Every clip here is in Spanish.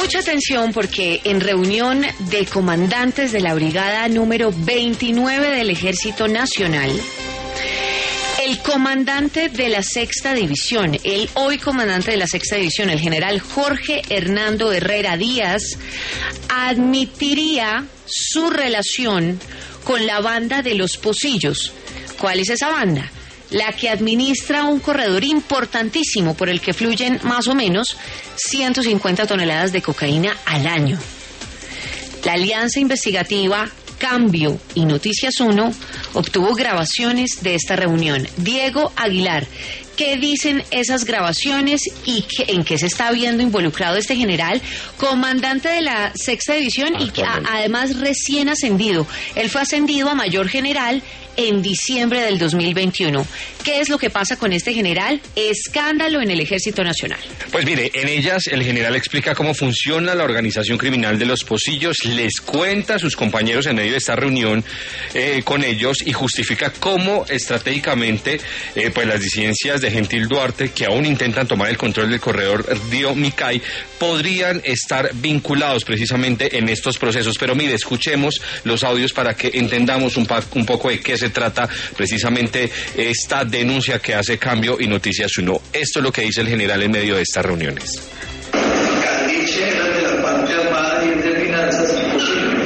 Mucha atención porque en reunión de comandantes de la brigada número 29 del Ejército Nacional, el comandante de la Sexta División, el hoy comandante de la Sexta División, el general Jorge Hernando Herrera Díaz, admitiría su relación con la banda de los Pocillos. ¿Cuál es esa banda? La que administra un corredor importantísimo por el que fluyen más o menos 150 toneladas de cocaína al año. La alianza investigativa Cambio y Noticias 1 obtuvo grabaciones de esta reunión. Diego Aguilar, ¿qué dicen esas grabaciones y en qué se está viendo involucrado este general, comandante de la Sexta División y que además recién ascendido? Él fue ascendido a mayor general en diciembre del 2021. ¿Qué es lo que pasa con este general? Escándalo en el Ejército Nacional. Pues mire, en ellas el general explica cómo funciona la organización criminal de los Pocillos, les cuenta a sus compañeros en medio de esta reunión con ellos y justifica cómo estratégicamente pues las disidencias de Gentil Duarte, que aún intentan tomar el control del corredor Río Micay, podrían estar vinculados precisamente en estos procesos. Pero mire, escuchemos los audios para que entendamos un poco de qué se trata precisamente esta denuncia que hace Cambio y Noticias 1. Esto es lo que dice el general en medio de estas reuniones. Candiche era de la parte armada y de finanzas posible.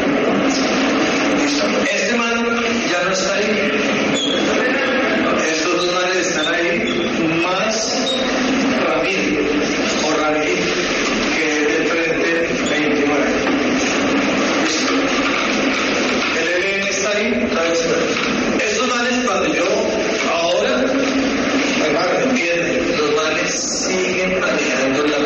Este man ya no está ahí. Estos dos manes están ahí, más Ramírez o Ramírez, que es del frente 29. El ELN está ahí, ¿sabes? Estos manes, cuando yo ahora, hermano, entienden, los manes siguen manejando la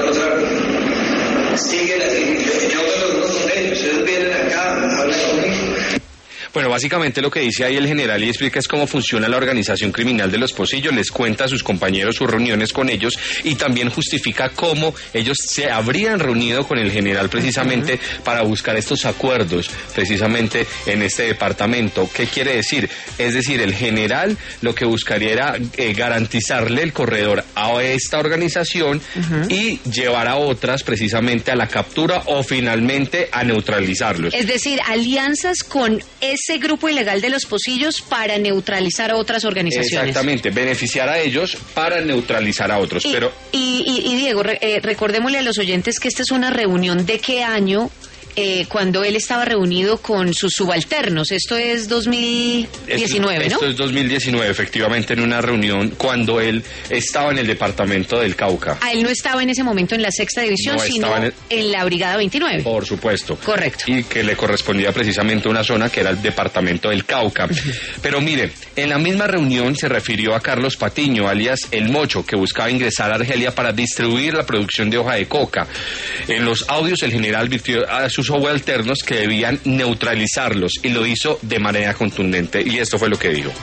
cosa, siguen así. Yo me los conozco con ellos, ellos vienen acá, hablan conmigo. Bueno, básicamente lo que dice ahí el general y explica es cómo funciona la organización criminal de los Pocillos, les cuenta a sus compañeros sus reuniones con ellos y también justifica cómo ellos se habrían reunido con el general precisamente para buscar estos acuerdos precisamente en este departamento. ¿Qué quiere decir? Es decir, el general lo que buscaría era garantizarle el corredor a esta organización y llevar a otras precisamente a la captura o finalmente a neutralizarlos. Es decir, alianzas con ese grupo ilegal de los Pocillos para neutralizar a otras organizaciones. Exactamente, beneficiar a ellos para neutralizar a otros. Y Diego, recordémosle a los oyentes que esta es una reunión de qué año, cuando él estaba reunido con sus subalternos. Esto es 2019, ¿no? Esto es 2019, efectivamente, en una reunión cuando él estaba en el departamento del Cauca. Él no estaba en ese momento en la Sexta División, sino en la Brigada 29. Por supuesto. Correcto. Y que le correspondía precisamente a una zona que era el departamento del Cauca. Pero mire, en la misma reunión se refirió a Carlos Patiño, alias El Mocho, que buscaba ingresar a Argelia para distribuir la producción de hoja de coca. En los audios el general advirtió a sus subalternos que debían neutralizarlos y lo hizo de manera contundente y esto fue lo que dijo.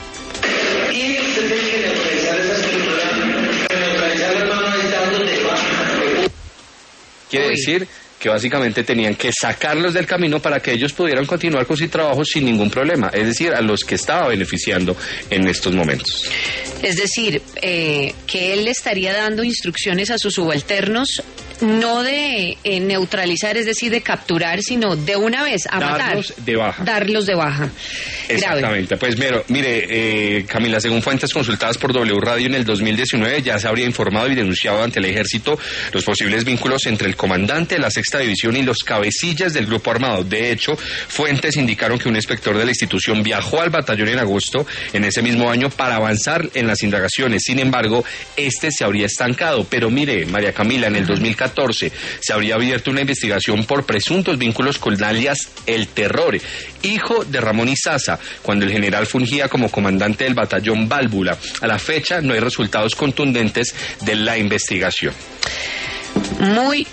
Y se tiene que neutralizar esa estructura, neutralizarla no necesitando de baja. Quiere decir que básicamente tenían que sacarlos del camino para que ellos pudieran continuar con su trabajo sin ningún problema, es decir, a los que estaba beneficiando en estos momentos. Es decir, que él le estaría dando instrucciones a sus subalternos no de neutralizar, es decir, de capturar, sino de una vez a darlos de baja. Darlos de baja. Exactamente. Grave. Pues mire, Camila, según fuentes consultadas por W Radio en el 2019, ya se habría informado y denunciado ante el Ejército los posibles vínculos entre el comandante de la Sexta División y los cabecillas del grupo armado. De hecho, fuentes indicaron que un inspector de la institución viajó al batallón en agosto en ese mismo año para avanzar en las indagaciones. Sin embargo, este se habría estancado. Pero mire, María Camila, en el 2014 se habría abierto una investigación por presuntos vínculos con alias El Terror, hijo de Ramón Izaza, cuando el general fungía como comandante del batallón Válvula. A la fecha no hay resultados contundentes de la investigación.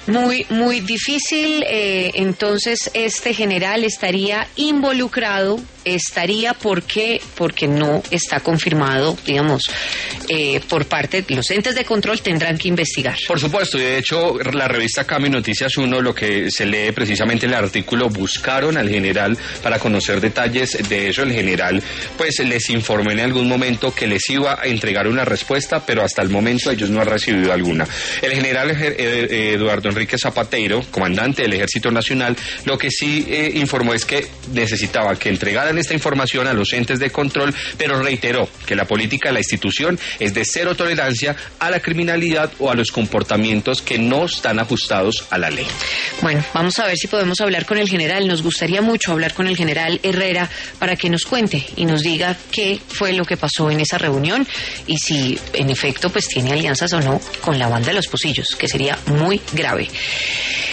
Muy difícil. Entonces este general estaría involucrado estaría porque no está confirmado, digamos, por parte de los entes de control tendrán que investigar. Por supuesto, y de hecho la revista Cami Noticias 1, lo que se lee precisamente en el artículo, buscaron al general para conocer detalles de eso. El general pues les informó en algún momento que les iba a entregar una respuesta, pero hasta el momento ellos no han recibido alguna. El general Eduardo Enrique Zapateiro, comandante del Ejército Nacional, lo que sí informó es que necesitaba que entregaran esta información a los entes de control, pero reiteró que la política de la institución es de cero tolerancia a la criminalidad o a los comportamientos que no están ajustados a la ley. Bueno, vamos a ver si podemos hablar con el general. Nos gustaría mucho hablar con el general Herrera para que nos cuente y nos diga qué fue lo que pasó en esa reunión y si en efecto pues tiene alianzas o no con la banda de los Pocillos, que sería muy grave.